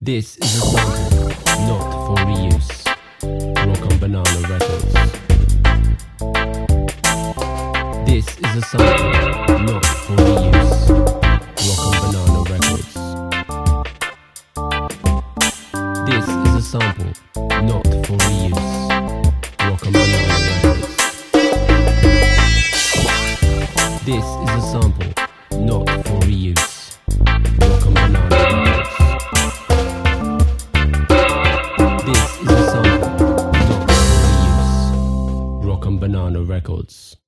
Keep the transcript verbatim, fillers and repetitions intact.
This is a sample, not for reuse. Rock and Banana Records. This is a sample, not for reuse. Rock and Banana Records. This is a sample, not for reuse. Rock and Banana Records. This is a sample, not for reuse. Rock and Banana Records. This is a sample, not for reuse. Rock and Banana Records.